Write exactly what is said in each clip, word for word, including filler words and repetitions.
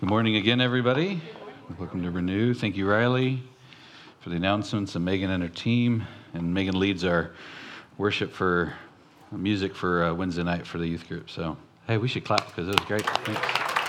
Good morning again, everybody. Welcome to Renew. Thank you, Riley, for the announcements, and Megan and her team. And Megan leads our worship for music for uh, Wednesday night for the youth group. So, hey, we should clap because it was great. Thanks.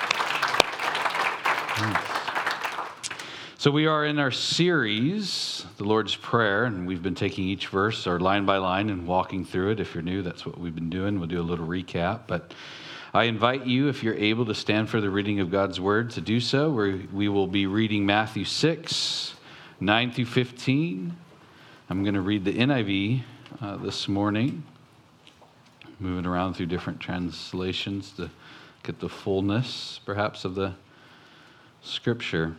Thanks. So we are in our series, The Lord's Prayer, and we've been taking each verse, or line by line, and walking through it. If you're new, that's what we've been doing. We'll do a little recap, but I invite you, if you're able to stand for the reading of God's Word, to do so. We we will be reading Matthew six, nine through fifteen. I'm going to read the N I V uh, this morning, moving around through different translations to get the fullness, perhaps, of the Scripture.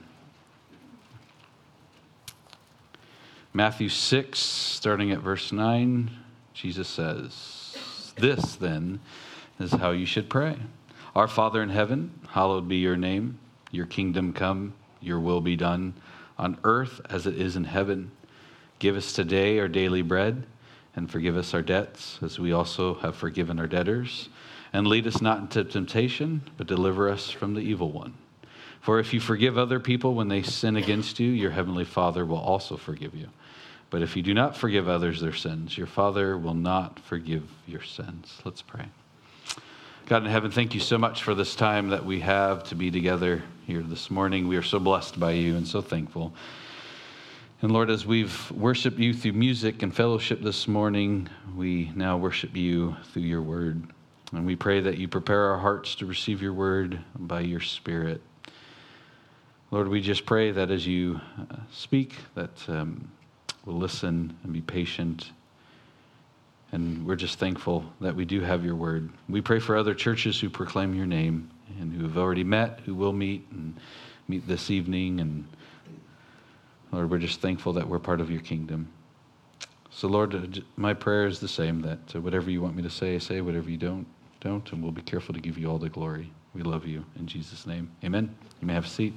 Matthew six, starting at verse nine, Jesus says, "This, then, is how you should pray. Our Father in heaven, hallowed be your name. Your kingdom come, your will be done, on earth as it is in heaven. Give us today our daily bread, and forgive us our debts, as we also have forgiven our debtors. And lead us not into temptation, but deliver us from the evil one. For if you forgive other people when they sin against you, your heavenly Father will also forgive you. But if you do not forgive others their sins, your Father will not forgive your sins." Let's pray. God in heaven, thank you so much for this time that we have to be together here this morning. We are so blessed by you and so thankful. And Lord, as we've worshiped you through music and fellowship this morning, we now worship you through your word. And we pray that you prepare our hearts to receive your word by your Spirit. Lord, we just pray that as you uh, speak, that um, we'll listen and be patient. And we're just thankful that we do have your word. We pray for other churches who proclaim your name and who have already met, who will meet and meet this evening. And Lord, we're just thankful that we're part of your kingdom. So Lord, my prayer is the same, that whatever you want me to say, say. Whatever you don't, don't. And we'll be careful to give you all the glory. We love you. In Jesus' name, amen. You may have a seat.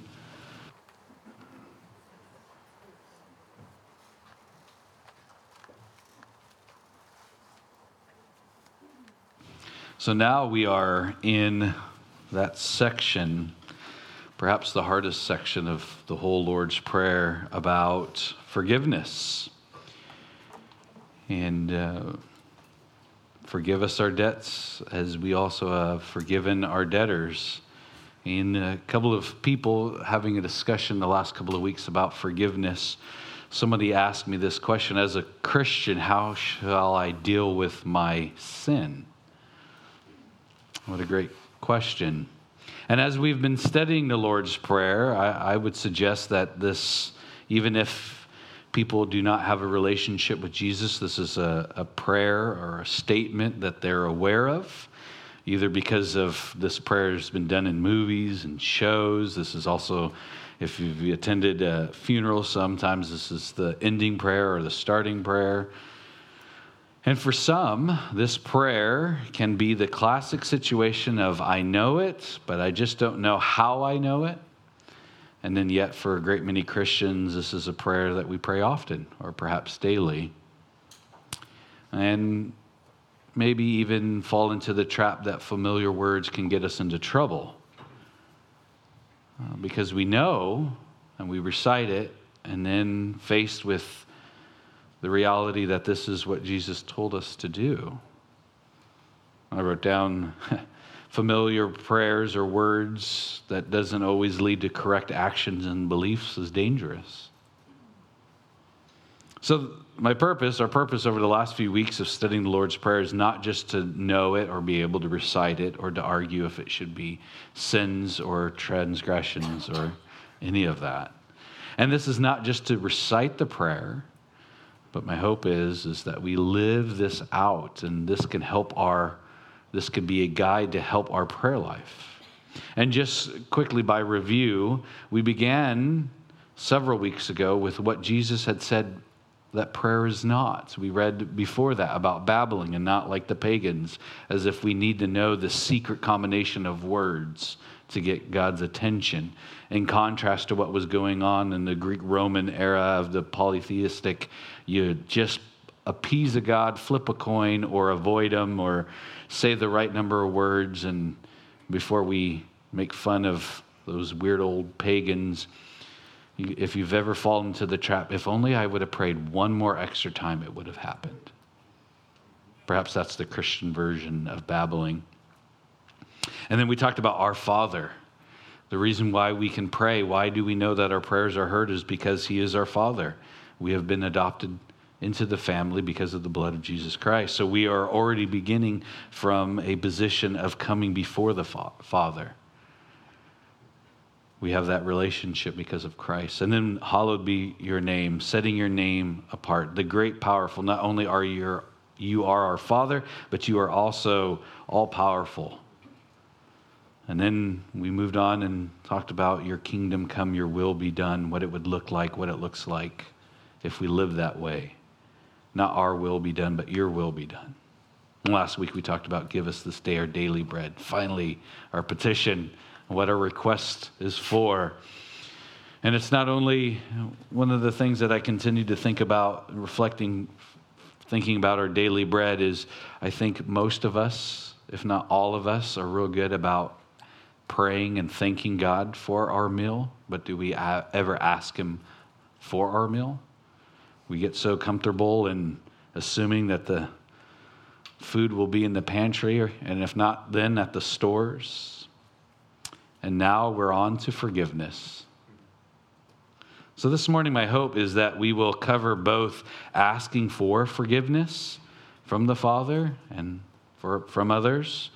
So now we are in that section, perhaps the hardest section of the whole Lord's Prayer, about forgiveness. And uh, forgive us our debts as we also have forgiven our debtors. And a couple of people having a discussion the last couple of weeks about forgiveness, somebody asked me this question: as a Christian, how shall I deal with my sin? What a great question. And as we've been studying the Lord's Prayer, I, I would suggest that this, even if people do not have a relationship with Jesus, this is a, a prayer or a statement that they're aware of, either because of this prayer has been done in movies and shows. This is also, if you've attended a funeral, sometimes this is the ending prayer or the starting prayer. And for some, this prayer can be the classic situation of, I know it, but I just don't know how I know it. And then yet for a great many Christians, this is a prayer that we pray often, or perhaps daily. And maybe even fall into the trap that familiar words can get us into trouble. Uh, because we know, and we recite it, and then faced with the reality that this is what Jesus told us to do. I wrote down familiar prayers or words that doesn't always lead to correct actions and beliefs is dangerous. So my purpose, our purpose over the last few weeks of studying the Lord's Prayer is not just to know it or be able to recite it or to argue if it should be sins or transgressions or any of that. And this is not just to recite the prayer, but my hope is, is that we live this out, and this can help our, this can be a guide to help our prayer life. And just quickly by review, we began several weeks ago with what Jesus had said that prayer is not. We read before that about babbling and not like the pagans, as if we need to know the secret combination of words to get God's attention, in contrast to what was going on in the Greek-Roman era of the polytheistic. You just appease a god, flip a coin, or avoid him, or say the right number of words. And before we make fun of those weird old pagans. If you've ever fallen into the trap, if only I would have prayed one more extra time, it would have happened. Perhaps that's the Christian version of babbling. And then we talked about our Father. The reason why we can pray, why do we know that our prayers are heard, is because he is our Father. We have been adopted into the family because of the blood of Jesus Christ. So we are already beginning from a position of coming before the fa- Father. We have that relationship because of Christ. And then hallowed be your name, setting your name apart. The great powerful, not only are you, you are our Father, but you are also all powerful. And then we moved on and talked about your kingdom come, your will be done, what it would look like, what it looks like if we live that way. Not our will be done, but your will be done. And last week we talked about give us this day our daily bread. Finally, our petition, what our request is for. And it's not only one of the things that I continue to think about, reflecting, thinking about our daily bread is, I think most of us, if not all of us, are real good about praying and thanking God for our meal. But do we ever ask him for our meal? We get so comfortable in assuming that the food will be in the pantry, and if not, then at the stores. And now we're on to forgiveness. So this morning, my hope is that we will cover both asking for forgiveness from the Father and for, from others,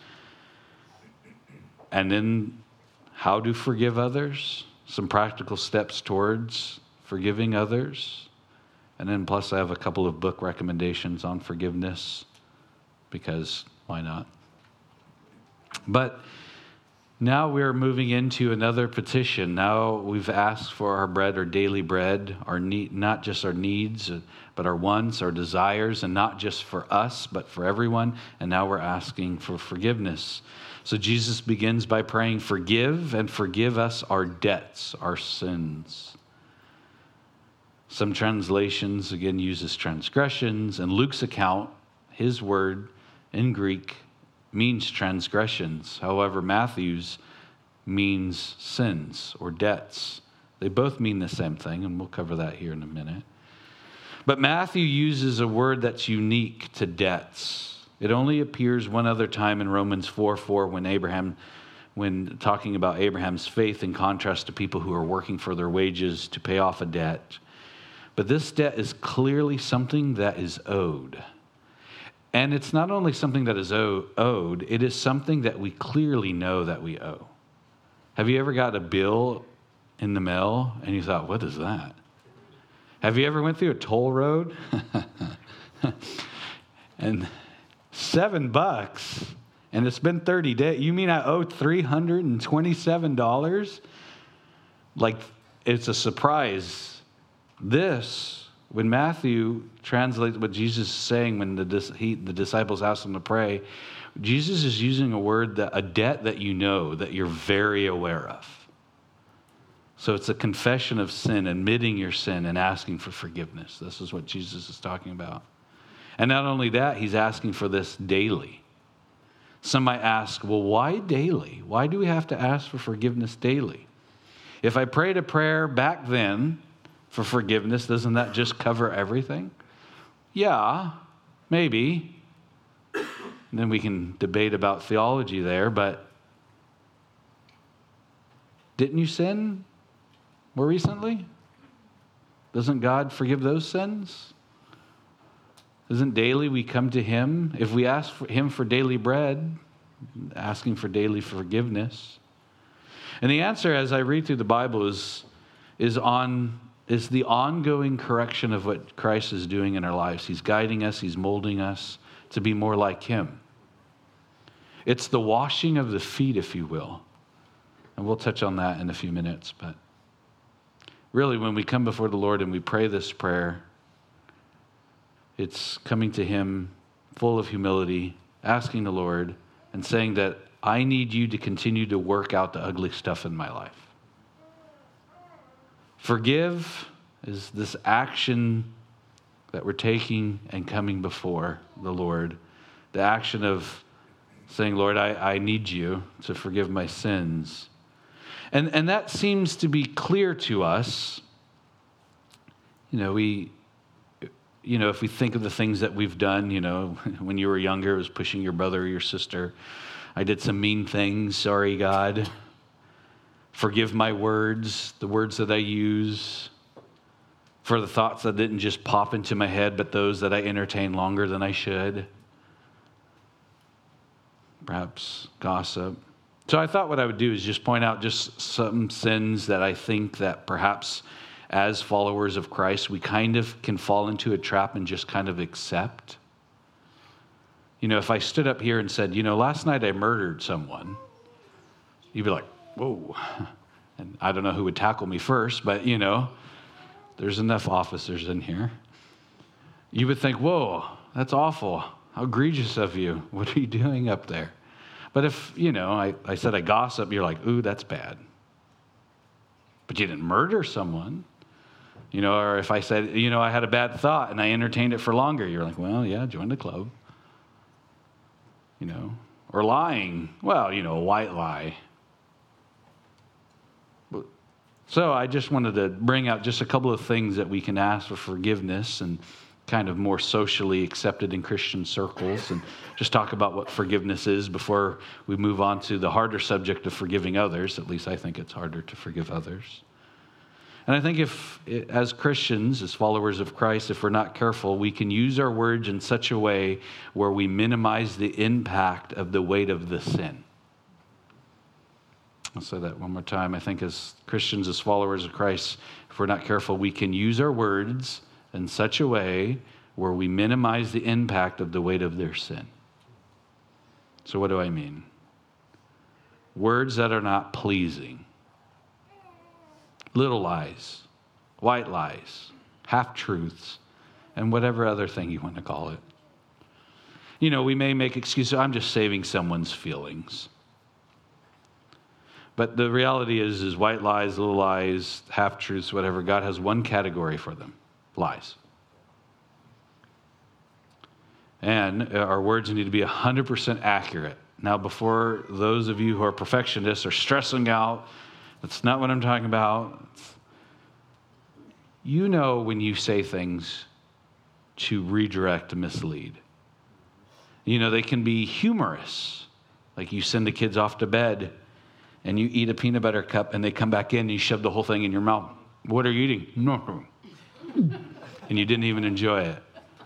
and then how to forgive others, some practical steps towards forgiving others. And then plus I have a couple of book recommendations on forgiveness, because why not? But now we're moving into another petition. Now we've asked for our bread, our daily bread, our need, not just our needs, but our wants, our desires, and not just for us, but for everyone. And now we're asking for forgiveness. So Jesus begins by praying, forgive and forgive us our debts, our sins. Some translations, again, uses transgressions, and Luke's account, his word in Greek, means transgressions. However, Matthew's means sins or debts. They both mean the same thing, and we'll cover that here in a minute. But Matthew uses a word that's unique to debts. It only appears one other time in Romans four four when Abraham, when talking about Abraham's faith in contrast to people who are working for their wages to pay off a debt. But this debt is clearly something that is owed. And it's not only something that is owed, it is something that we clearly know that we owe. Have you ever got a bill in the mail and you thought, what is that? Have you ever went through a toll road? And seven bucks, and it's been thirty days. You mean I owe three hundred twenty-seven dollars? Like, it's a surprise. This, when Matthew translates what Jesus is saying when the, he, the disciples asked him to pray, Jesus is using a word, that a debt that you know, that you're very aware of. So it's a confession of sin, admitting your sin and asking for forgiveness. This is what Jesus is talking about. And not only that, he's asking for this daily. Some might ask, well, why daily? Why do we have to ask for forgiveness daily? If I prayed a prayer back then for forgiveness, doesn't that just cover everything? Yeah, maybe. And then we can debate about theology there, but didn't you sin more recently? Doesn't God forgive those sins? Isn't daily we come to him? If we ask for him for daily bread, asking for daily forgiveness. And the answer, as I read through the Bible, is, is on is the ongoing correction of what Christ is doing in our lives. He's guiding us, he's molding us to be more like him. It's the washing of the feet, if you will. And we'll touch on that in a few minutes. But really, when we come before the Lord and we pray this prayer, it's coming to him full of humility, asking the Lord and saying that I need you to continue to work out the ugly stuff in my life. Forgive is this action that we're taking and coming before the Lord. The action of saying, Lord, I, I need you to forgive my sins. And, and that seems to be clear to us. You know, we, you know, if we think of the things that we've done, you know, when you were younger, it was pushing your brother or your sister. I did some mean things. Sorry, God. Forgive my words, the words that I use, for the thoughts that didn't just pop into my head, but those that I entertain longer than I should. Perhaps gossip. So I thought what I would do is just point out just some sins that I think that perhaps as followers of Christ, we kind of can fall into a trap and just kind of accept. You know, if I stood up here and said, you know, last night I murdered someone, you'd be like, whoa. And I don't know who would tackle me first, but, you know, there's enough officers in here. You would think, whoa, that's awful. How egregious of you. What are you doing up there? But if, you know, I, I said I gossip, you're like, ooh, that's bad. But you didn't murder someone. You know, or if I said, you know, I had a bad thought and I entertained it for longer, you're like, well, yeah, join the club. You know, or lying. Well, you know, a white lie. So I just wanted to bring out just a couple of things that we can ask for forgiveness and kind of more socially accepted in Christian circles, and just talk about what forgiveness is before we move on to the harder subject of forgiving others. At least I think it's harder to forgive others. And I think if, as Christians, as followers of Christ, if we're not careful, we can use our words in such a way where we minimize the impact of the weight of the sin. I'll say that one more time. I think as Christians, as followers of Christ, if we're not careful, we can use our words in such a way where we minimize the impact of the weight of their sin. So what do I mean? Words that are not pleasing. Little lies, white lies, half-truths, and whatever other thing you want to call it. You know, we may make excuses. I'm just saving someone's feelings. But the reality is, is white lies, little lies, half-truths, whatever, God has one category for them: lies. And our words need to be one hundred percent accurate. Now, before those of you who are perfectionists are stressing out, that's not what I'm talking about. You know when you say things to redirect, to mislead. You know, they can be humorous. Like you send the kids off to bed and you eat a peanut butter cup and they come back in and you shove the whole thing in your mouth. What are you eating? No. And you didn't even enjoy it.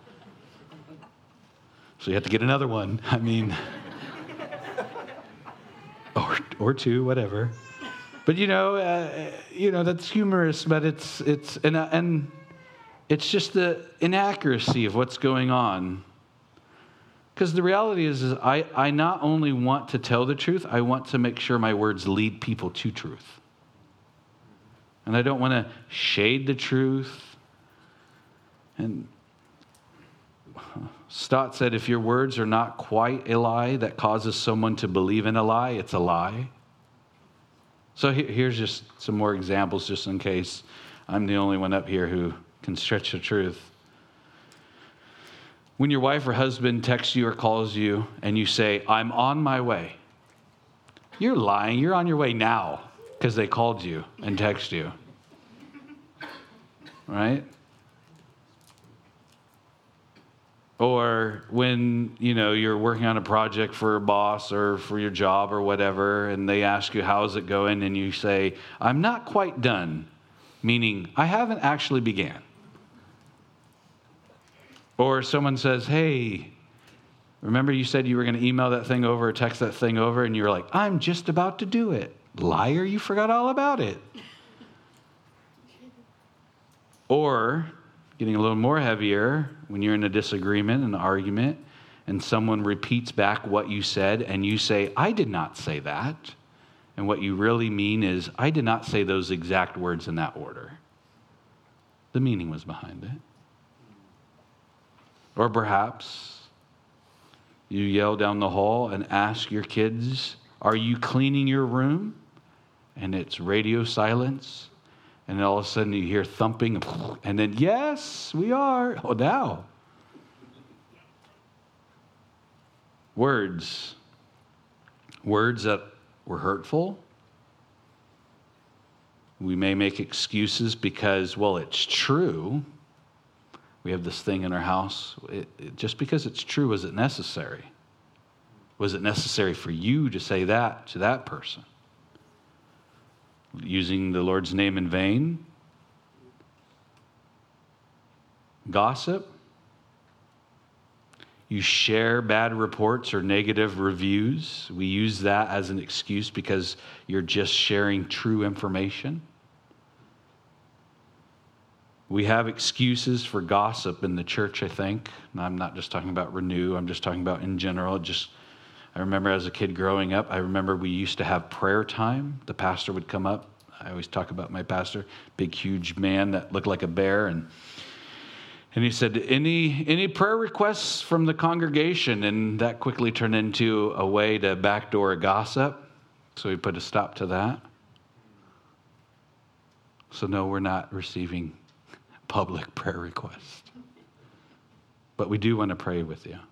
So you have to get another one. I mean, or or two, whatever. But you know, uh, you know that's humorous, but it's it's and uh, and it's just the inaccuracy of what's going on. Because the reality is, is I, I not only want to tell the truth, I want to make sure my words lead people to truth. And I don't want to shade the truth. And Stott said, if your words are not quite a lie that causes someone to believe in a lie, it's a lie. So here's just some more examples, just in case I'm the only one up here who can stretch the truth. When your wife or husband texts you or calls you and you say, I'm on my way, you're lying. You're on your way now because they called you and texted you. Right? Or when, you know, you're working on a project for a boss or for your job or whatever, and they ask you, how's it going? And you say, I'm not quite done, meaning I haven't actually began. Or someone says, hey, remember you said you were going to email that thing over or text that thing over, and you're like, I'm just about to do it. Liar, you forgot all about it. Or, getting a little more heavier, when you're in a disagreement, an argument, and someone repeats back what you said, and you say, I did not say that. And what you really mean is, I did not say those exact words in that order. The meaning was behind it. Or perhaps you yell down the hall and ask your kids, are you cleaning your room? And it's radio silence. And then all of a sudden you hear thumping. And then, yes, we are. Oh, now. Words. Words that were hurtful. We may make excuses because, well, it's true. We have this thing in our house. It, it, just because it's true, was it necessary? Was it necessary for you to say that to that person? Using the Lord's name in vain? Gossip? You share bad reports or negative reviews. We use that as an excuse because you're just sharing true information. We have excuses for gossip in the church, I think. And I'm not just talking about Renew. I'm just talking about in general. Just, I remember as a kid growing up, I remember we used to have prayer time. The pastor would come up. I always talk about my pastor, big, huge man that looked like a bear. And And he said, any any prayer requests from the congregation? And that quickly turned into a way to backdoor a gossip. So we put a stop to that. So no, we're not receiving public prayer requests. But we do want to pray with you.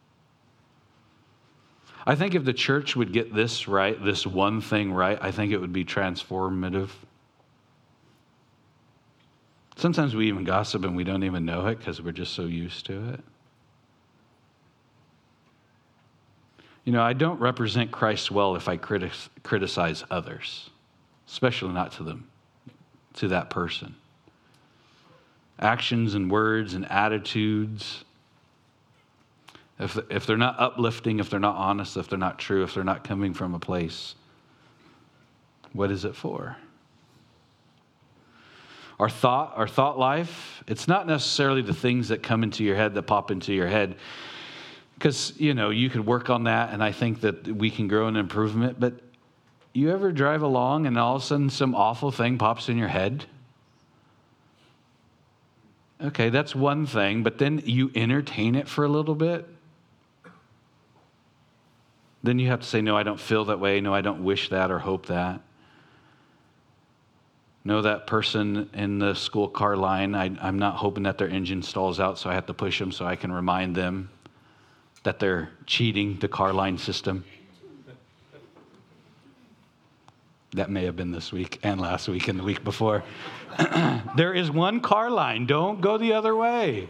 I think if the church would get this right, this one thing right, I think it would be transformative. Sometimes we even gossip and we don't even know it because we're just so used to it. You know, I don't represent Christ well if I criti- criticize others, especially not to them, to that person. Actions and words and attitudes, if, if they're not uplifting, if they're not honest, if they're not true, if they're not coming from a place, what is it for? Our thought, our thought life, it's not necessarily the things that come into your head, that pop into your head. Because, you know, you could work on that, and I think that we can grow in improvement. But you ever drive along and all of a sudden some awful thing pops in your head? Okay, that's one thing, but then you entertain it for a little bit. Then you have to say, no, I don't feel that way. No, I don't wish that or hope that. No, that person in the school car line, I, I'm not hoping that their engine stalls out, so I have to push them so I can remind them that they're cheating the car line system. That may have been this week and last week and the week before. There is one car line. Don't go the other way.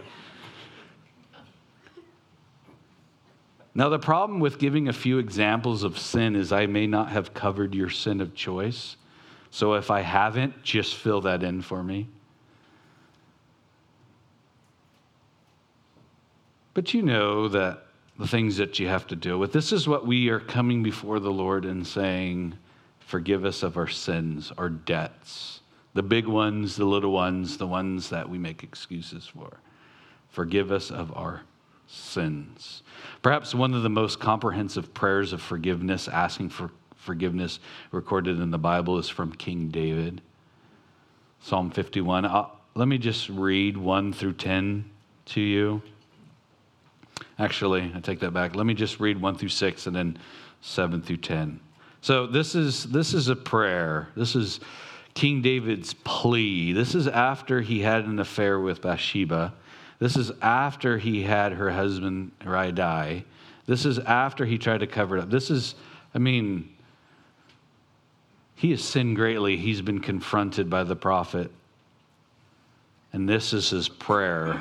Now, the problem with giving a few examples of sin is I may not have covered your sin of choice. So if I haven't, just fill that in for me. But you know that the things that you have to deal with, this is what we are coming before the Lord and saying, forgive us of our sins, our debts, the big ones, the little ones, the ones that we make excuses for. Forgive us of our sins. Perhaps one of the most comprehensive prayers of forgiveness, asking for forgiveness recorded in the Bible, is from King David. Psalm fifty-one. Uh, let me just read one through ten to you. Actually, I take that back. Let me just read one through six and then seven through ten. So this is this is a prayer. This is King David's plea. This is after he had an affair with Bathsheba. This is after he had her husband Uriah die. This is after he tried to cover it up. This is, I mean, he has sinned greatly. He's been confronted by the prophet. And this is his prayer.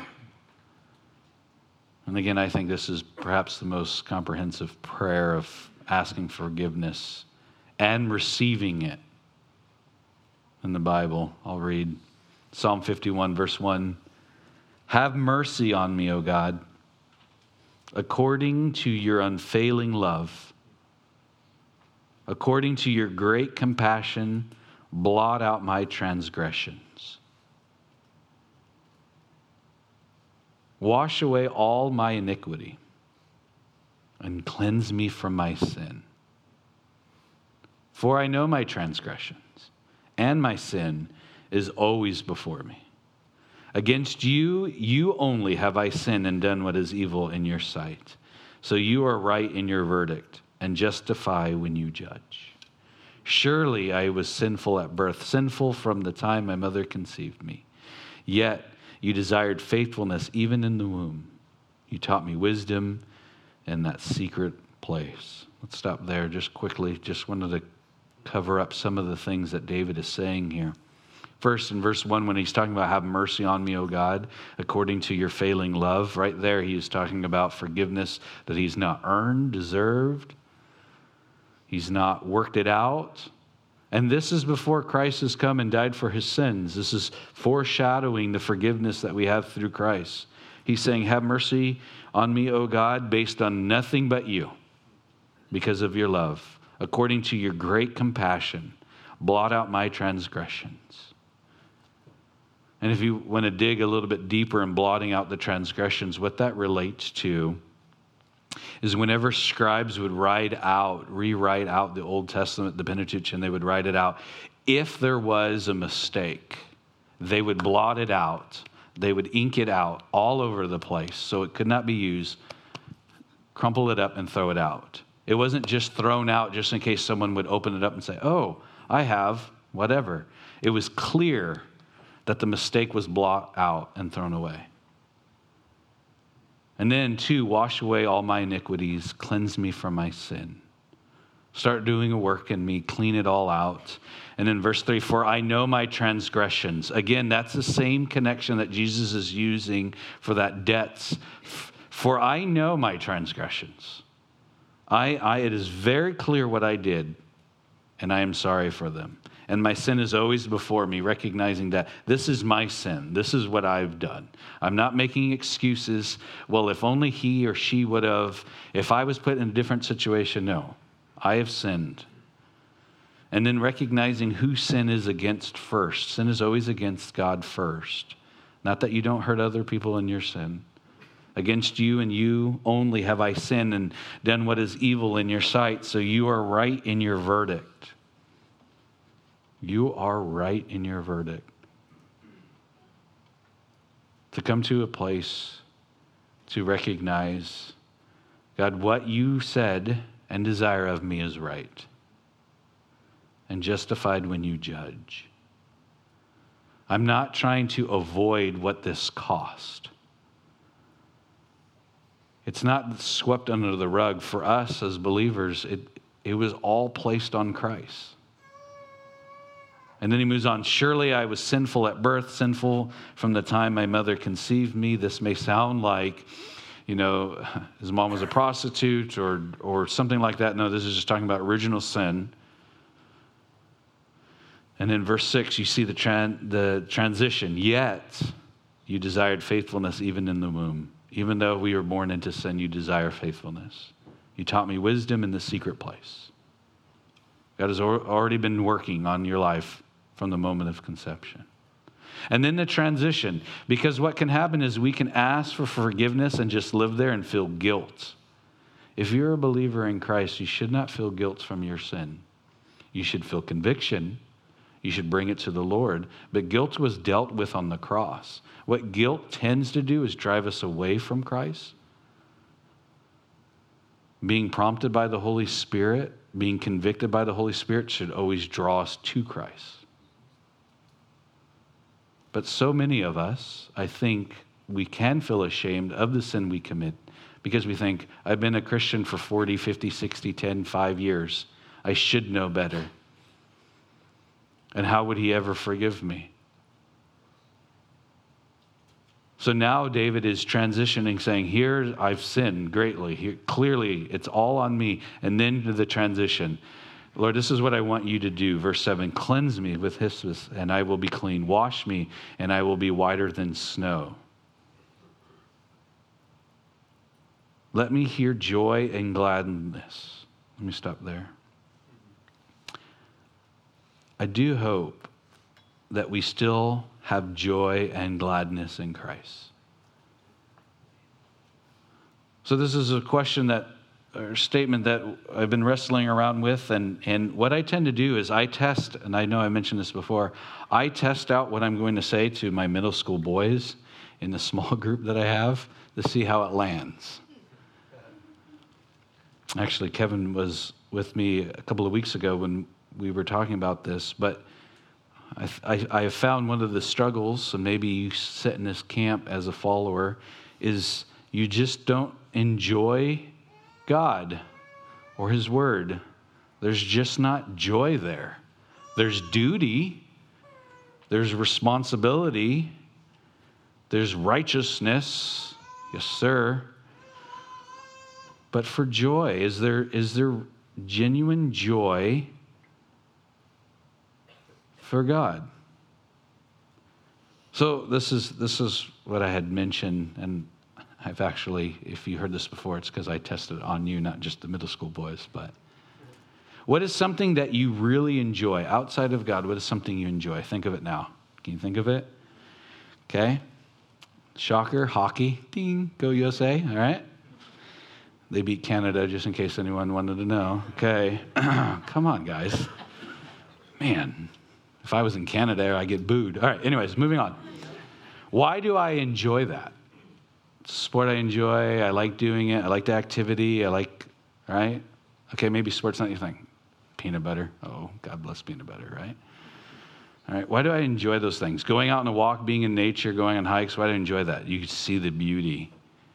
And again, I think this is perhaps the most comprehensive prayer of asking forgiveness and receiving it in the Bible. I'll read Psalm fifty-one, verse one. Have mercy on me, O God, according to your unfailing love. According to your great compassion, blot out my transgressions. Wash away all my iniquity and cleanse me from my sin. For I know my transgressions, and my sin is always before me. Against you, you only have I sinned and done what is evil in your sight. So you are right in your verdict and justify when you judge. Surely I was sinful at birth, sinful from the time my mother conceived me. Yet you desired faithfulness even in the womb. You taught me wisdom in that secret place. Let's stop there just quickly. Just wanted to cover up some of the things that David is saying here. First, in verse one, when he's talking about have mercy on me, O God, according to your failing love, right there he is talking about forgiveness that he's not earned, deserved. He's not worked it out. And this is before Christ has come and died for his sins. This is foreshadowing the forgiveness that we have through Christ. He's saying, have mercy on me, O God, based on nothing but you, because of your love. According to your great compassion, blot out my transgressions. And if you want to dig a little bit deeper in blotting out the transgressions, what that relates to is whenever scribes would write out, rewrite out the Old Testament, the Pentateuch, and they would write it out, if there was a mistake, they would blot it out. They would ink it out all over the place so it could not be used, crumple it up and throw it out. It wasn't just thrown out just in case someone would open it up and say, oh, I have whatever. It was clear that the mistake was blot out and thrown away. And then, two, wash away all my iniquities, cleanse me from my sin. Start doing a work in me, clean it all out. And in verse three, for I know my transgressions. Again, that's the same connection that Jesus is using for that debts. For I know my transgressions. I, I, it is very clear what I did, and I am sorry for them. And my sin is always before me, recognizing that this is my sin. This is what I've done. I'm not making excuses. Well, if only he or she would have, if I was put in a different situation, no. I have sinned. And then recognizing who sin is against first. Sin is always against God first. Not that you don't hurt other people in your sin. Against you and you only have I sinned and done what is evil in your sight, so you are right in your verdict. You are right in your verdict. To come to a place to recognize, God, what you said and desire of me is right and justified when you judge. I'm not trying to avoid what this cost. It's not swept under the rug. For us as believers, it, it was all placed on Christ. And then he moves on, surely I was sinful at birth, sinful from the time my mother conceived me. This may sound like, you know, his mom was a prostitute or or something like that. No, this is just talking about original sin. And in verse six, you see the, tran- the transition. Yet you desired faithfulness even in the womb. Even though we were born into sin, you desire faithfulness. You taught me wisdom in the secret place. God has already been working on your life from the moment of conception. And then the transition, because what can happen is we can ask for forgiveness and just live there and feel guilt. If you're a believer in Christ, you should not feel guilt from your sin. You should feel conviction. You should bring it to the Lord. But guilt was dealt with on the cross. What guilt tends to do is drive us away from Christ. Being prompted by the Holy Spirit, being convicted by the Holy Spirit should always draw us to Christ. But so many of us, I think, we can feel ashamed of the sin we commit because we think, I've been a Christian for forty, fifty, sixty, ten, five years. I should know better. And how would he ever forgive me? So now David is transitioning, saying, here I've sinned greatly. Here, clearly, it's all on me. And then to the transition. Lord, this is what I want you to do. Verse seven, cleanse me with hyssop, and I will be clean. Wash me, and I will be whiter than snow. Let me hear joy and gladness. Let me stop there. I do hope that we still have joy and gladness in Christ. So this is a question that, or statement that I've been wrestling around with, and, and what I tend to do is I test, and I know I mentioned this before, I test out what I'm going to say to my middle school boys in the small group that I have to see how it lands. Actually, Kevin was with me a couple of weeks ago when we were talking about this, but I, I, I have found one of the struggles, and maybe you sit in this camp as a follower, is you just don't enjoy God or his word. There's just not joy there. There's duty. there's responsibility, there's righteousness, yes, sir. But for joy, is there is there genuine joy for God? So this is this is what I had mentioned, and I've actually, if you heard this before, it's because I tested it on you, not just the middle school boys. But what is something that you really enjoy outside of God? What is something you enjoy? Think of it now. Can you think of it? Okay. Shocker, hockey. Ding, go U S A. All right. They beat Canada, just in case anyone wanted to know. Okay. Come on, guys. Man, if I was in Canada, I'd get booed. All right. Anyways, moving on. Why do I enjoy that? It's a sport I enjoy. I like doing it. I like the activity. I like, right? Okay, maybe sport's not your thing. Peanut butter. Oh, God bless peanut butter, right? All right, why do I enjoy those things? Going out on a walk, being in nature, going on hikes, why do I enjoy that? You can see the beauty.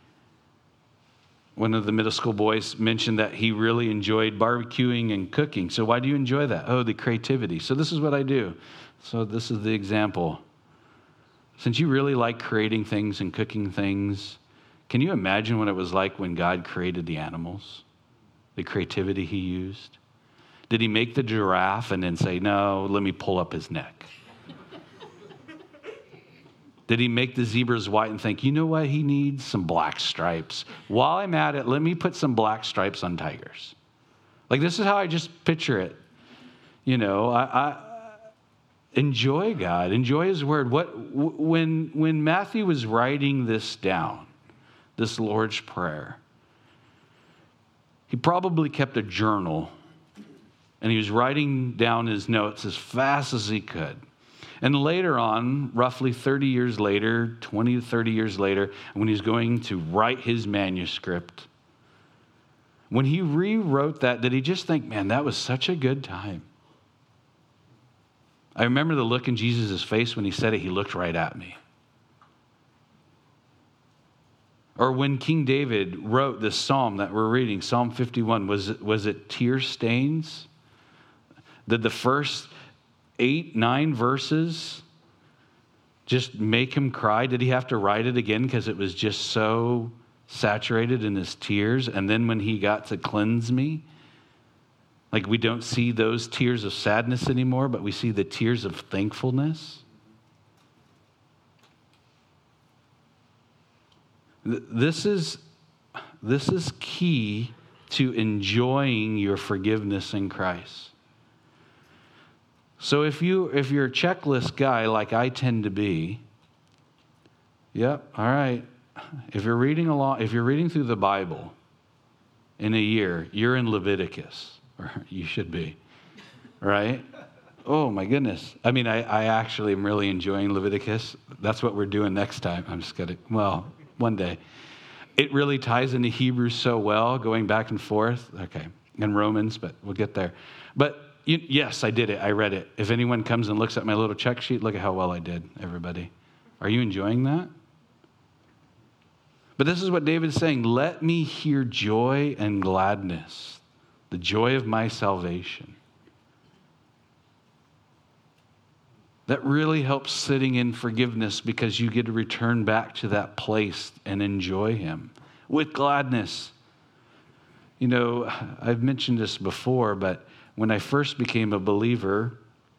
One of the middle school boys mentioned that he really enjoyed barbecuing and cooking. So why do you enjoy that? Oh, the creativity. So this is what I do. So this is the example. Since you really like creating things and cooking things, can you imagine what it was like when God created the animals? The creativity he used? Did he make the giraffe and then say, no, let me pull up his neck? Did he make the zebras white and think, you know what, he needs some black stripes. While I'm at it, let me put some black stripes on tigers. Like, this is how I just picture it. You know, I, I enjoy God, enjoy his word. What when when Matthew was writing this down, this Lord's Prayer, he probably kept a journal, and he was writing down his notes as fast as he could. And later on, roughly thirty years later, twenty to thirty years later, when he's going to write his manuscript, when he rewrote that, did he just think, man, that was such a good time? I remember the look in Jesus' face when he said it. He looked right at me. Or when King David wrote this psalm that we're reading, Psalm fifty-one, was it, was it tear stains? Did the first eight, nine verses just make him cry? Did he have to write it again because it was just so saturated in his tears? And then when he got to cleanse me, like we don't see those tears of sadness anymore, but we see the tears of thankfulness. This is, this is key to enjoying your forgiveness in Christ. So if you if you're a checklist guy like I tend to be, yep, all right. If you're reading along, if you're reading through the Bible in a year, you're in Leviticus, or you should be, right? Oh my goodness. I mean, I, I actually am really enjoying Leviticus. That's what we're doing next time. I'm just gonna, well, one day. It really ties into Hebrews so well, going back and forth. Okay, and Romans, but we'll get there. But You, yes, I did it. I read it. If anyone comes and looks at my little check sheet, look at how well I did, everybody. Are you enjoying that? But this is what David is saying. Let me hear joy and gladness, the joy of my salvation. That really helps sitting in forgiveness because you get to return back to that place and enjoy him with gladness. You know, I've mentioned this before, but when I first became a believer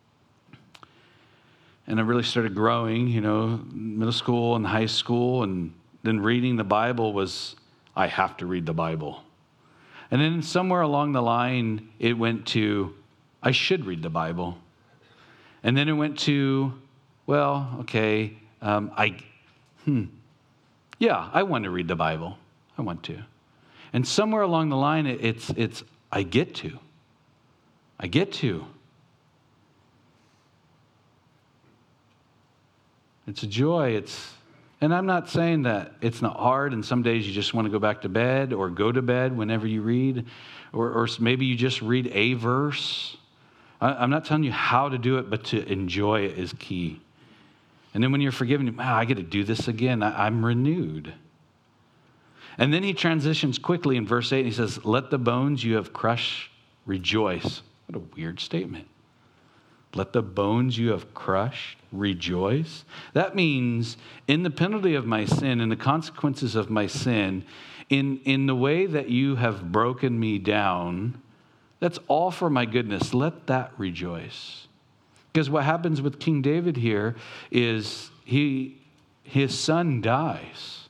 and I really started growing, you know, middle school and high school, and then reading the Bible was, I have to read the Bible. And then somewhere along the line, it went to, I should read the Bible. And then it went to, well, okay, um, I, hmm, yeah, I want to read the Bible. I want to. And somewhere along the line, it, it's, it's, I get to. I get to. It's a joy. It's, and I'm not saying that it's not hard, and some days you just want to go back to bed or go to bed whenever you read, or, or maybe you just read a verse. I, I'm not telling you how to do it, but to enjoy it is key. And then when you're forgiven, wow, I get to do this again. I, I'm renewed. And then he transitions quickly in verse eight, and he says, let the bones you have crushed rejoice. What a weird statement. Let the bones you have crushed rejoice. That means in the penalty of my sin, in the consequences of my sin, in, in the way that you have broken me down, that's all for my goodness. Let that rejoice. Because what happens with King David here is he his son dies.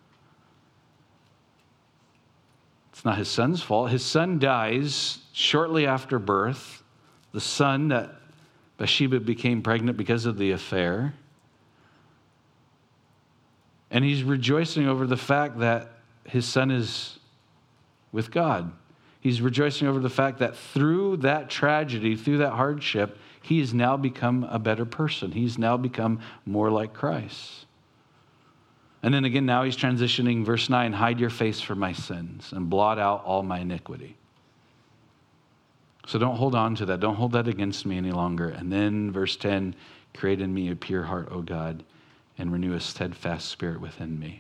It's not his son's fault. His son dies shortly after birth. The son that Bathsheba became pregnant because of the affair. And he's rejoicing over the fact that his son is with God. He's rejoicing over the fact that through that tragedy, through that hardship, he has now become a better person. He's now become more like Christ. And then again, now he's transitioning, verse nine, hide your face from my sins and blot out all my iniquity. So don't hold on to that. Don't hold that against me any longer. And then verse ten, create in me a pure heart, O God, and renew a steadfast spirit within me.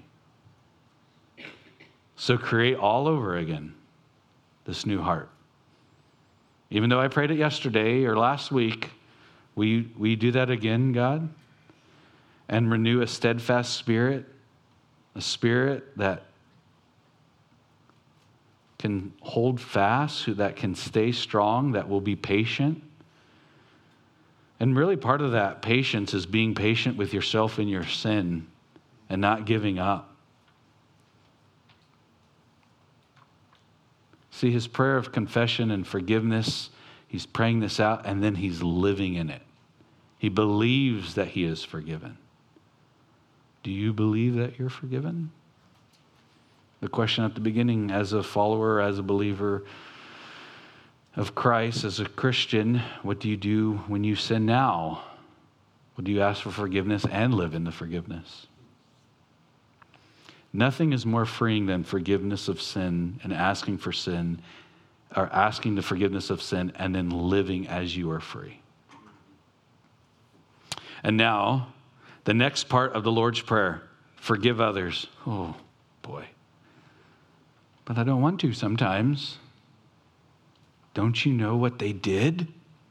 So create all over again this new heart. Even though I prayed it yesterday or last week, we, we do that again, God, and renew a steadfast spirit, a spirit that can hold fast, that can stay strong, that will be patient. And really part of that patience is being patient with yourself in your sin and not giving up. See, his prayer of confession and forgiveness, he's praying this out and then he's living in it. He believes that he is forgiven. Do you believe that you're forgiven? The question at the beginning, as a follower, as a believer of Christ, as a Christian, what do you do when you sin now? Would you ask for forgiveness and live in the forgiveness? Nothing is more freeing than forgiveness of sin and asking for sin, or asking the forgiveness of sin and then living as you are free. And now, the next part of the Lord's Prayer, forgive others. Oh, boy. But I don't want to sometimes. Don't you know what they did?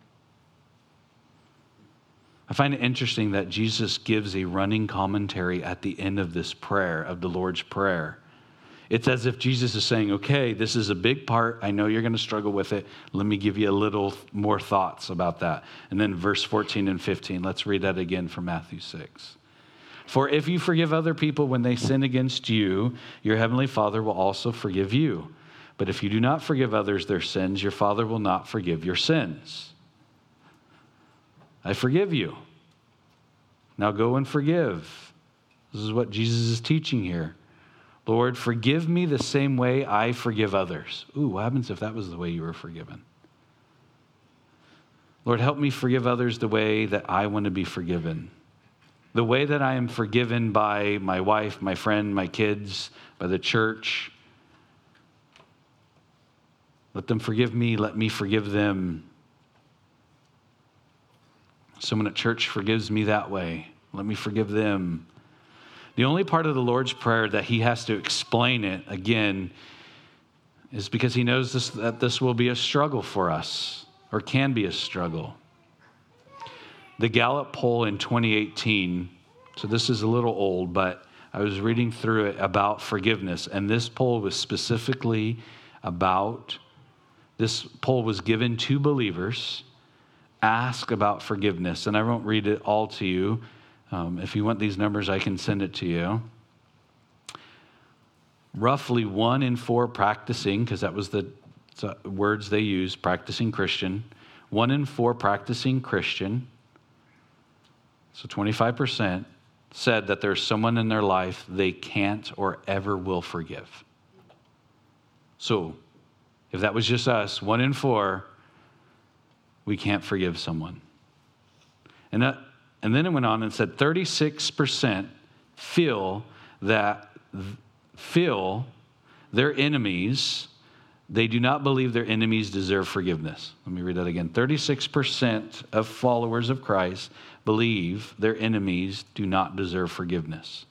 I find it interesting that Jesus gives a running commentary at the end of this prayer, of the Lord's Prayer. It's as if Jesus is saying, okay, this is a big part. I know you're going to struggle with it. Let me give you a little more thoughts about that. And then verse fourteen and fifteen, let's read that again from Matthew six. For if you forgive other people when they sin against you, your heavenly Father will also forgive you. But if you do not forgive others their sins, your Father will not forgive your sins. I forgive you. Now go and forgive. This is what Jesus is teaching here. Lord, forgive me the same way I forgive others. Ooh, what happens if that was the way you were forgiven? Lord, help me forgive others the way that I want to be forgiven. The way that I am forgiven by my wife, my friend, my kids, by the church. Let them forgive me. Let me forgive them. Someone at church forgives me that way. Let me forgive them. The only part of the Lord's Prayer that he has to explain it again is because he knows this, that this will be a struggle for us, or can be a struggle. The Gallup poll in twenty eighteen, so this is a little old, but I was reading through it about forgiveness, and this poll was specifically about, this poll was given to believers, ask about forgiveness, and I won't read it all to you. Um, if you want these numbers, I can send it to you. Roughly one in four practicing, because that was the words they used, practicing Christian. One in four practicing Christian, so twenty-five percent, said that there's someone in their life they can't or ever will forgive. So, if that was just us, one in four, we can't forgive someone. And that, and then it went on and said thirty-six percent feel that feel their enemies, they do not believe their enemies deserve forgiveness. Let me read that again. thirty-six percent of followers of Christ believe their enemies do not deserve forgiveness.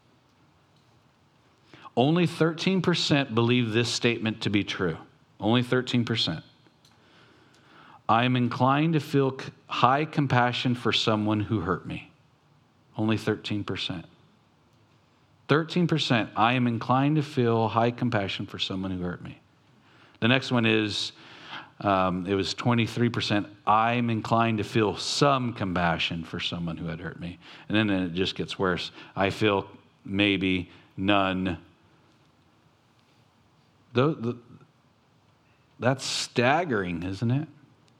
Only thirteen percent believe this statement to be true. Only thirteen percent. I am inclined to feel high compassion for someone who hurt me. Only thirteen percent. thirteen percent, I am inclined to feel high compassion for someone who hurt me. The next one is, um, it was twenty-three percent, I'm inclined to feel some compassion for someone who had hurt me. And then it just gets worse. I feel maybe none. The, the, that's staggering, isn't it?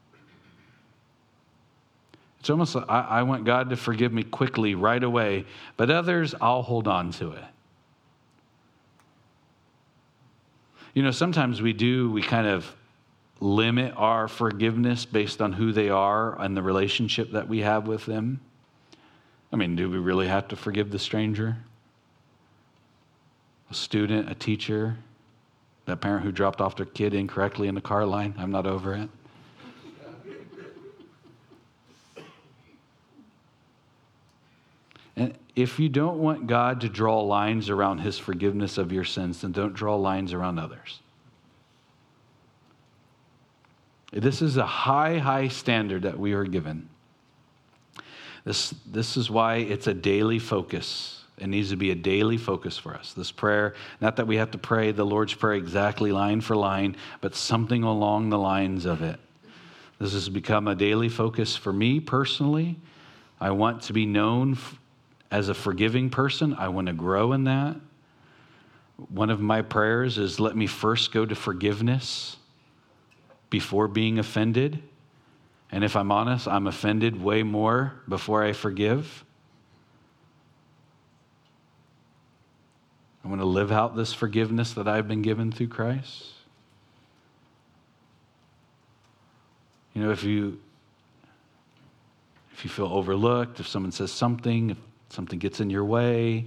It's almost like I, I want God to forgive me quickly, right away, but others, I'll hold on to it. You know, sometimes we do, we kind of limit our forgiveness based on who they are and the relationship that we have with them. I mean, do we really have to forgive the stranger? A student, a teacher, that parent who dropped off their kid incorrectly in the car line? I'm not over it. And if you don't want God to draw lines around his forgiveness of your sins, then don't draw lines around others. This is a high, high standard that we are given. This, this is why it's a daily focus. It needs to be a daily focus for us. This prayer, not that we have to pray the Lord's Prayer exactly line for line, but something along the lines of it. This has become a daily focus for me personally. I want to be known as a forgiving person. I want to grow in that. One of my prayers is, let me first go to forgiveness before being offended. And if I'm honest, I'm offended way more before I forgive. I want to live out this forgiveness that I've been given through Christ. You know, if you if you feel overlooked, if someone says something, if something gets in your way,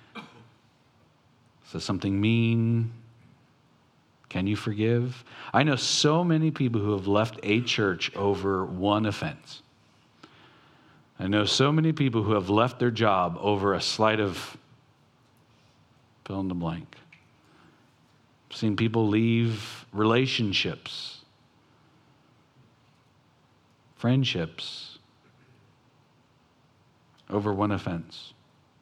says something mean, can you forgive? I know so many people who have left a church over one offense. I know so many people who have left their job over a slight of fill in the blank. I've seen people leave relationships, friendships, over one offense.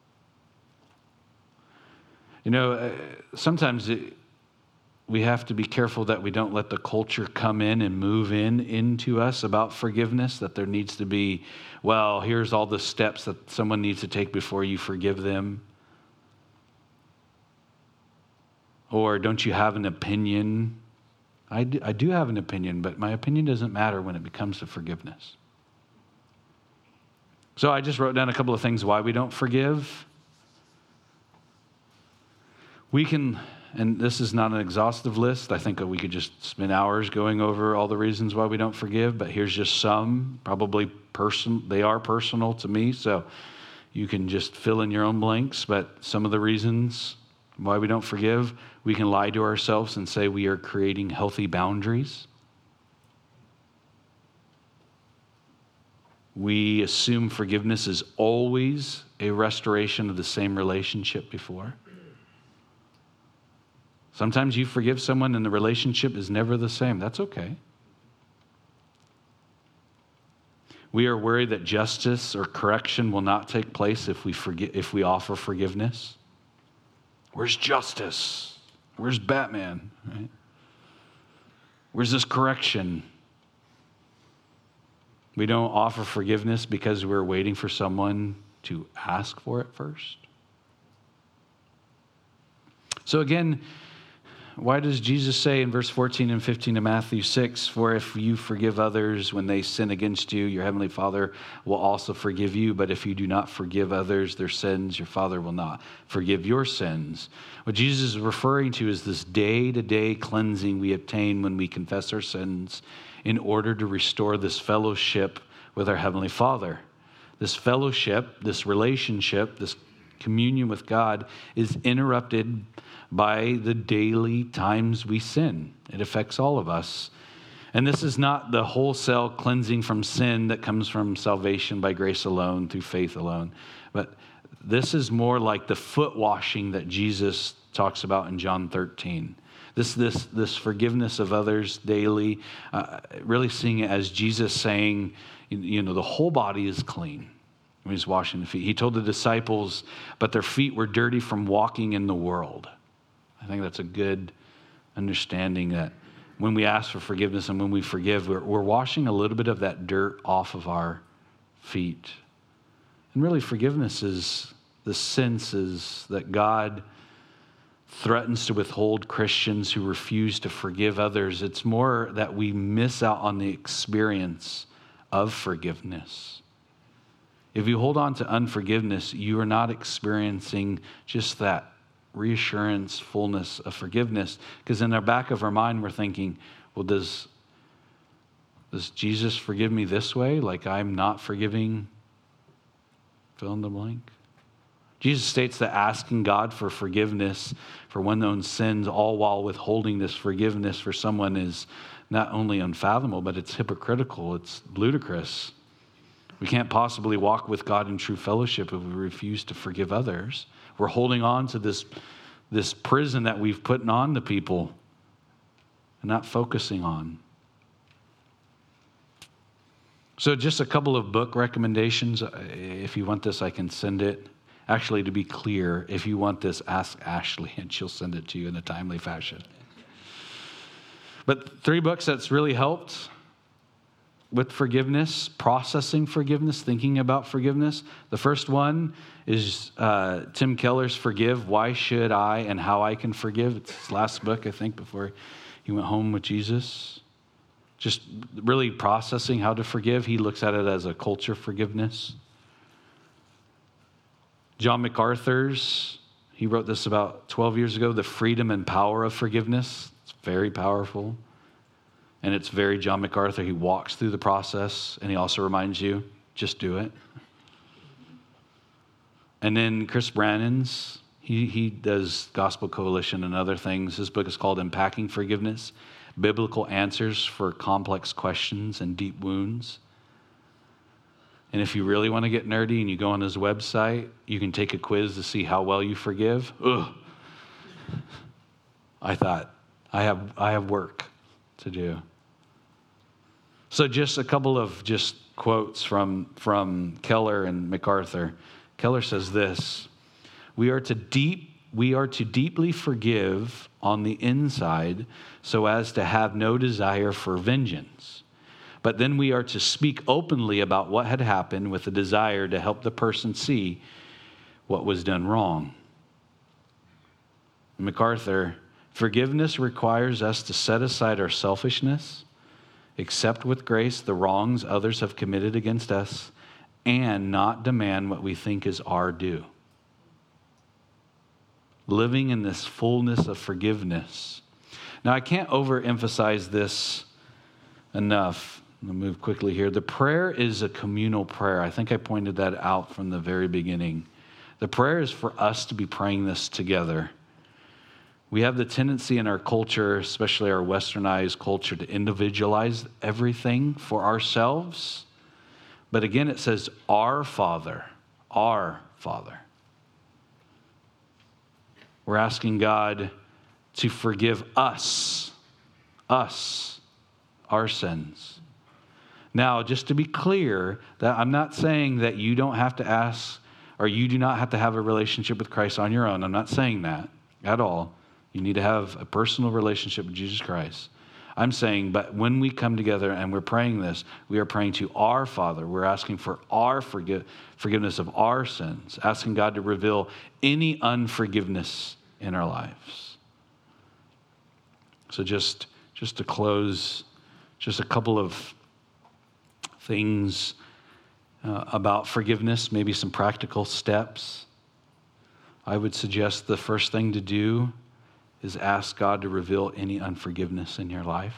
You know, uh, sometimes it, we have to be careful that we don't let the culture come in and move in into us about forgiveness, that there needs to be, well, here's all the steps that someone needs to take before you forgive them. Or don't you have an opinion? I do, I do have an opinion, but my opinion doesn't matter when it becomes to forgiveness. So I just wrote down a couple of things why we don't forgive. We can, and this is not an exhaustive list. I think we could just spend hours going over all the reasons why we don't forgive, but here's just some, probably person, they are personal to me, so you can just fill in your own blanks, but some of the reasons why we don't forgive, we can lie to ourselves and say we are creating healthy boundaries. We assume forgiveness is always a restoration of the same relationship before. Sometimes you forgive someone and the relationship is never the same. That's okay. We are worried that justice or correction will not take place if we forget, if we offer forgiveness. Where's justice? Where's Batman? Right? Where's this correction? We don't offer forgiveness because we're waiting for someone to ask for it first. So again, why does Jesus say in verse fourteen and fifteen of Matthew six, for if you forgive others when they sin against you, your heavenly Father will also forgive you. But if you do not forgive others their sins, your Father will not forgive your sins. What Jesus is referring to is this day-to-day cleansing we obtain when we confess our sins in order to restore this fellowship with our heavenly Father. This fellowship, this relationship, this communion with God is interrupted by the daily times we sin. It affects all of us. And this is not the wholesale cleansing from sin that comes from salvation by grace alone, through faith alone. But this is more like the foot washing that Jesus talks about in John thirteen. This, this, this forgiveness of others daily, uh, really seeing it as Jesus saying, you know, the whole body is clean when he's washing the feet. He told the disciples, but their feet were dirty from walking in the world. I think that's a good understanding that when we ask for forgiveness and when we forgive, we're, we're washing a little bit of that dirt off of our feet. And really, forgiveness is the sense is that God threatens to withhold Christians who refuse to forgive others. It's more that we miss out on the experience of forgiveness. If you hold on to unforgiveness, you are not experiencing just that reassurance, fullness of forgiveness. Because in our back of our mind, we're thinking, well, does, does Jesus forgive me this way? Like I'm not forgiving fill in the blank? Jesus states that asking God for forgiveness for one-known sins, all while withholding this forgiveness for someone, is not only unfathomable, but it's hypocritical. It's ludicrous. We can't possibly walk with God in true fellowship if we refuse to forgive others. We're holding on to this, this prison that we've put on the people and not focusing on. So just a couple of book recommendations. If you want this, I can send it. Actually, to be clear, if you want this, ask Ashley and she'll send it to you in a timely fashion. But three books that's really helped with forgiveness, processing forgiveness, thinking about forgiveness. The first one is uh, Tim Keller's Forgive, Why Should I and How I Can Forgive. It's his last book, I think, before he went home with Jesus. Just really processing how to forgive. He looks at it as a culture of forgiveness. John MacArthur's, he wrote this about twelve years ago, The Freedom and Power of Forgiveness. It's very powerful. And it's very John MacArthur. He walks through the process, and he also reminds you, just do it. And then Chris Brannon's, he, he does Gospel Coalition and other things. His book is called Unpacking Forgiveness, Biblical Answers for Complex Questions and Deep Wounds. And if you really want to get nerdy and you go on his website, you can take a quiz to see how well you forgive. Ugh. I thought, I have I have work to do. So just a couple of just quotes from, from Keller and MacArthur. Keller says this, we are to deep we are to deeply forgive on the inside so as to have no desire for vengeance. But then we are to speak openly about what had happened with a desire to help the person see what was done wrong. MacArthur, forgiveness requires us to set aside our selfishness, accept with grace the wrongs others have committed against us, and not demand what we think is our due. Living in this fullness of forgiveness. Now, I can't overemphasize this enough. I'll move quickly here. The prayer is a communal prayer. I think I pointed that out from the very beginning. The prayer is for us to be praying this together. We have the tendency in our culture, especially our westernized culture, to individualize everything for ourselves. But again, it says, our Father, our Father. We're asking God to forgive us, us, our sins. Now, just to be clear, that I'm not saying that you don't have to ask or you do not have to have a relationship with Christ on your own. I'm not saying that at all. You need to have a personal relationship with Jesus Christ. I'm saying, but when we come together and we're praying this, we are praying to our Father. We're asking for our forgive, forgiveness of our sins, asking God to reveal any unforgiveness in our lives. So just, just to close, just a couple of things uh, about forgiveness, maybe some practical steps. I would suggest the first thing to do is ask God to reveal any unforgiveness in your life.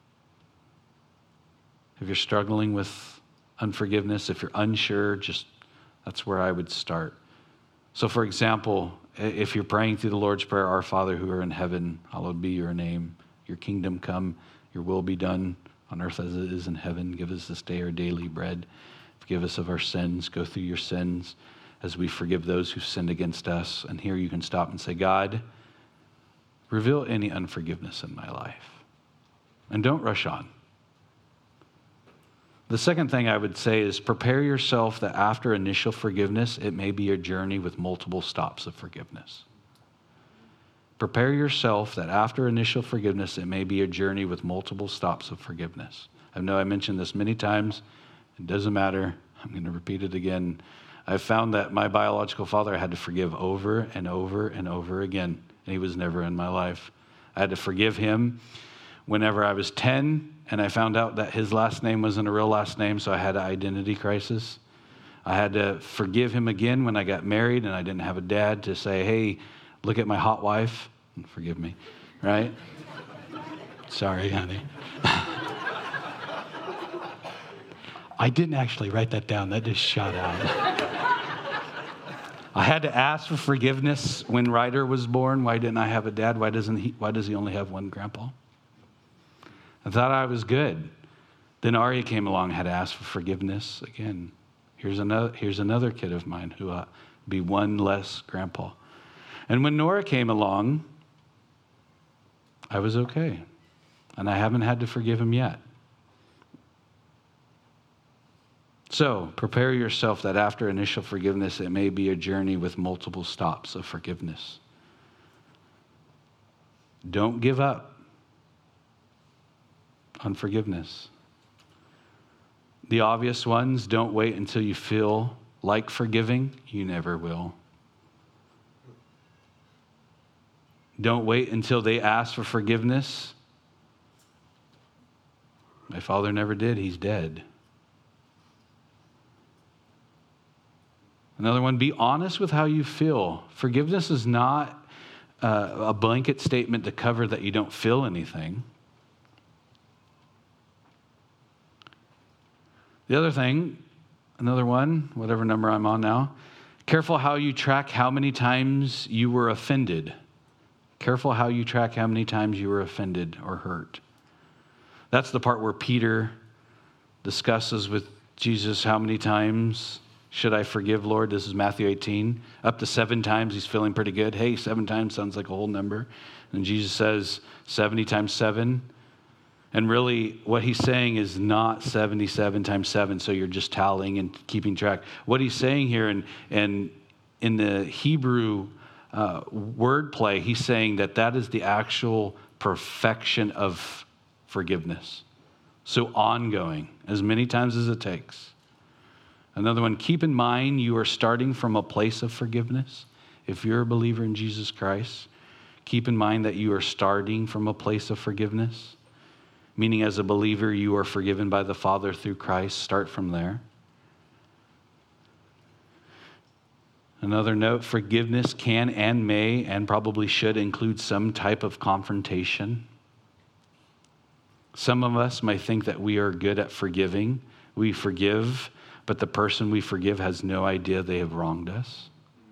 If you're struggling with unforgiveness, if you're unsure, just that's where I would start. So for example, if you're praying through the Lord's Prayer, Our Father who are in heaven, hallowed be your name, your kingdom come, your will be done on earth as it is in heaven. Give us this day our daily bread. Forgive us of our sins. Go through your sins as we forgive those who sinned against us. And here you can stop and say, God, reveal any unforgiveness in my life. And don't rush on. The second thing I would say is prepare yourself that after initial forgiveness, it may be a journey with multiple stops of forgiveness. Prepare yourself that after initial forgiveness, it may be a journey with multiple stops of forgiveness. I know I mentioned this many times. It doesn't matter. I'm going to repeat it again. I've found that my biological father I had to forgive over and over and over again, and he was never in my life. I had to forgive him whenever I was ten, and I found out that his last name wasn't a real last name, so I had an identity crisis. I had to forgive him again when I got married and I didn't have a dad to say, hey, look at my hot wife. Forgive me, right? Sorry, honey. I didn't actually write that down. That just shot out. I had to ask for forgiveness when Ryder was born. Why didn't I have a dad? Why doesn't he? Why does he only have one grandpa? I thought I was good. Then Arya came along, had to ask for forgiveness again. Here's another. Here's another kid of mine who uh, be one less grandpa. And when Nora came along, I was okay, and I haven't had to forgive him yet. So prepare yourself that after initial forgiveness, it may be a journey with multiple stops of forgiveness. Don't give up on forgiveness. The obvious ones, don't wait until you feel like forgiving. You never will. Don't wait until they ask for forgiveness. My father never did. He's dead. Another one, be honest with how you feel. Forgiveness is not uh, a blanket statement to cover that you don't feel anything. The other thing, another one, whatever number I'm on now, careful how you track how many times you were offended. Careful how you track how many times you were offended or hurt. That's the part where Peter discusses with Jesus how many times should I forgive, Lord? This is Matthew eighteen. Up to seven times, he's feeling pretty good. Hey, seven times sounds like a whole number. And Jesus says seventy times seven. And really, what he's saying is not seventy-seven times seven, so you're just tallying and keeping track. What he's saying here, and, and in the Hebrew uh, wordplay, he's saying that that is the actual perfection of forgiveness. So ongoing, as many times as it takes. Another one, keep in mind you are starting from a place of forgiveness. If you're a believer in Jesus Christ, keep in mind that you are starting from a place of forgiveness. Meaning as a believer, you are forgiven by the Father through Christ. Start from there. Another note, forgiveness can and may and probably should include some type of confrontation. Some of us might think that we are good at forgiving. We forgive, but the person we forgive has no idea they have wronged us.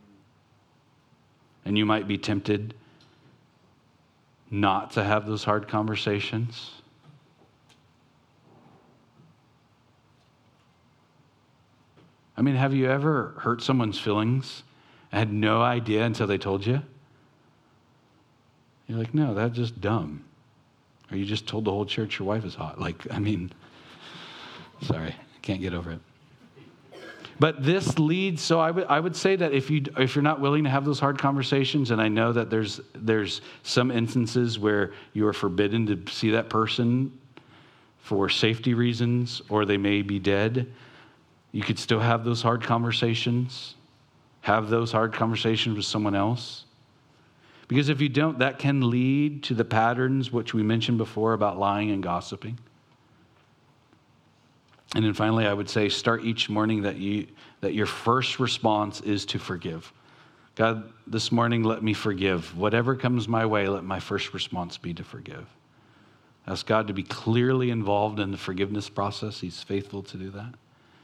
And you might be tempted not to have those hard conversations. I mean, have you ever hurt someone's feelings and had no idea until they told you? You're like, no, that's just dumb. Or you just told the whole church your wife is hot. Like, I mean, sorry, I can't get over it. But this leads, so I would I would say that if you if you're not willing to have those hard conversations, and I know that there's there's some instances where you are forbidden to see that person for safety reasons, or they may be dead. You could still have those hard conversations, have those hard conversations with someone else. Because if you don't, that can lead to the patterns which we mentioned before about lying and gossiping. And then finally, I would say start each morning that you that your first response is to forgive. God, this morning, let me forgive. Whatever comes my way, let my first response be to forgive. Ask God to be clearly involved in the forgiveness process. He's faithful to do that.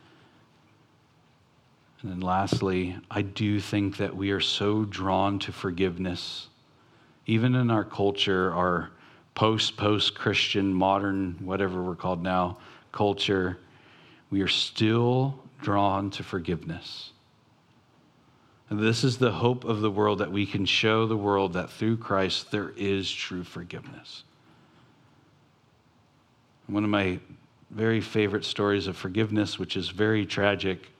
And then lastly, I do think that we are so drawn to forgiveness, even in our culture, our post-post-Christian, modern, whatever we're called now, culture, we are still drawn to forgiveness. And this is the hope of the world, that we can show the world that through Christ there is true forgiveness. One of my very favorite stories of forgiveness, which is very tragic,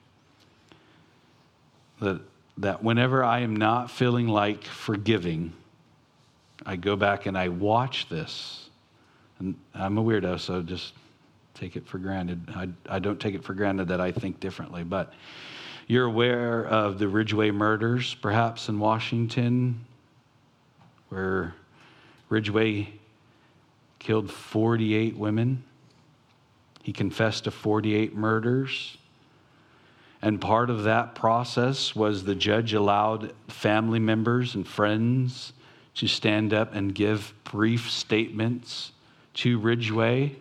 that, that whenever I am not feeling like forgiving, I go back and I watch this. And I'm a weirdo, so just take it for granted. I, I don't take it for granted that I think differently. But you're aware of the Ridgway murders, perhaps, in Washington, where Ridgway killed forty-eight women. He confessed to forty-eight murders. And part of that process was the judge allowed family members and friends to stand up and give brief statements to Ridgway.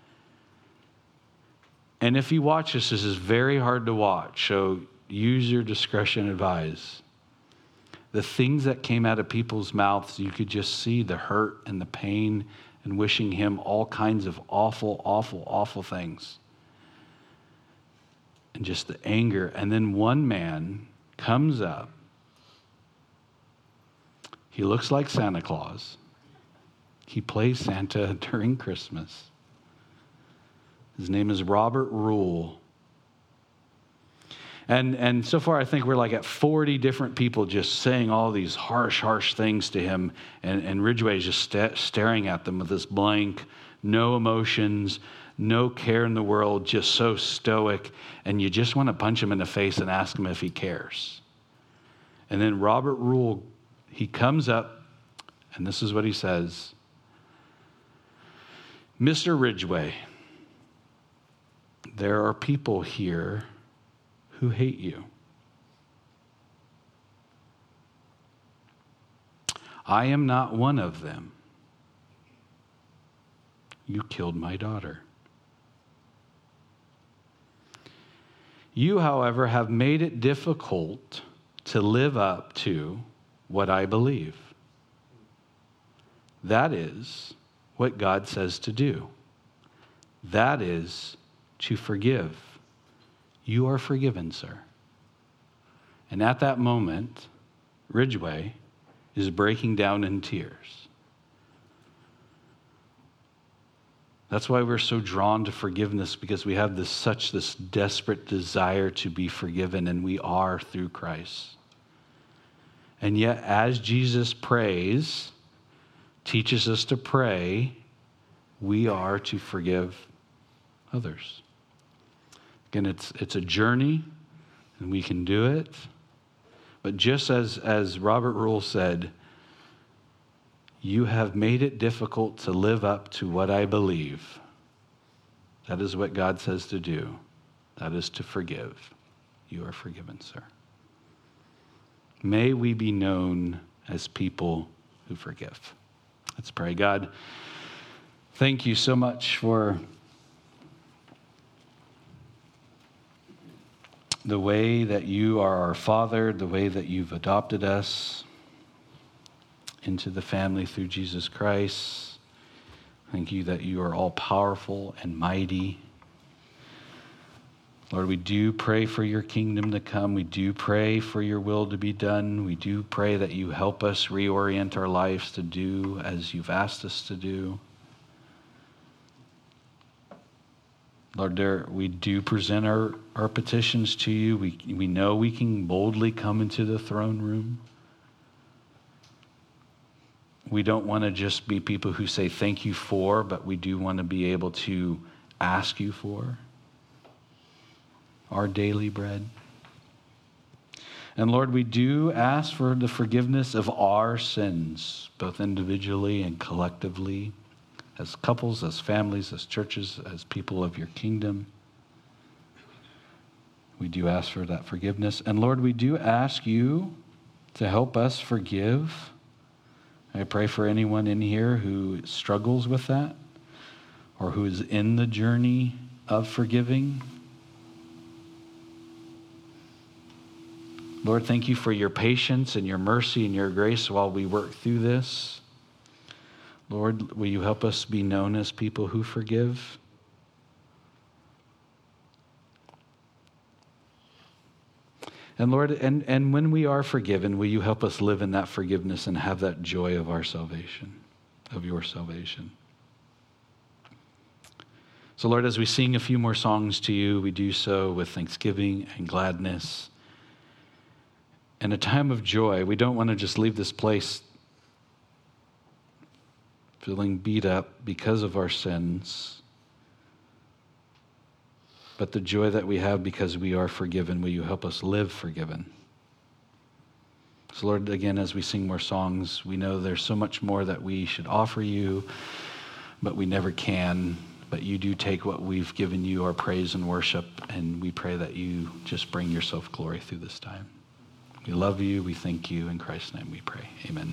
And if you watch this, this is very hard to watch, so use your discretion advised. The things that came out of people's mouths, you could just see the hurt and the pain and wishing him all kinds of awful, awful, awful things. And just the anger. And then one man comes up. He looks like Santa Claus. He plays Santa during Christmas. His name is Robert Rule. And and so far, I think we're like at forty different people just saying all these harsh, harsh things to him. And, and Ridgway is just st- staring at them with this blank, no emotions, no care in the world, just so stoic. And you just want to punch him in the face and ask him if he cares. And then Robert Rule, he comes up, and this is what he says. Mister Ridgway, there are people here who hate you. I am not one of them. You killed my daughter. You, however, have made it difficult to live up to what I believe. That is what God says to do. That is to forgive. You are forgiven, sir. And at that moment, Ridgway is breaking down in tears. That's why we're so drawn to forgiveness, because we have this such this desperate desire to be forgiven, and we are through Christ. And yet, as Jesus prays, teaches us to pray, we are to forgive others. Again, it's it's a journey, and we can do it. But just as, as Robert Rule said, you have made it difficult to live up to what I believe. That is what God says to do. That is to forgive. You are forgiven, sir. May we be known as people who forgive. Let's pray. God, thank you so much for the way that you are our Father, the way that you've adopted us into the family through Jesus Christ. Thank you that you are all powerful and mighty. Lord, we do pray for your kingdom to come. We do pray for your will to be done. We do pray that you help us reorient our lives to do as you've asked us to do. Lord, there, we do present our, our petitions to you. We, we know we can boldly come into the throne room. We don't want to just be people who say thank you for, but we do want to be able to ask you for our daily bread. And Lord, we do ask for the forgiveness of our sins, both individually and collectively, as couples, as families, as churches, as people of your kingdom. We do ask for that forgiveness. And Lord, we do ask you to help us forgive. I pray for anyone in here who struggles with that or who is in the journey of forgiving. Lord, thank you for your patience and your mercy and your grace while we work through this. Lord, will you help us be known as people who forgive? And Lord, and, and when we are forgiven, will you help us live in that forgiveness and have that joy of our salvation, of your salvation. So Lord, as we sing a few more songs to you, we do so with thanksgiving and gladness and a time of joy. We don't want to just leave this place feeling beat up because of our sins, but the joy that we have because we are forgiven, will you help us live forgiven? So Lord, again, as we sing more songs, we know there's so much more that we should offer you, but we never can. But you do take what we've given you, our praise and worship, and we pray that you just bring yourself glory through this time. We love you. We thank you. In Christ's name we pray. Amen.